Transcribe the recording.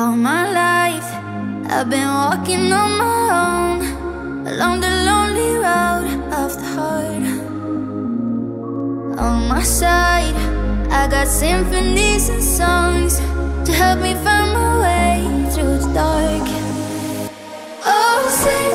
All my life I've been walking on my own, along the lonely road of the heart. On my side I got symphonies and songs to help me find my way through the dark. Oh, say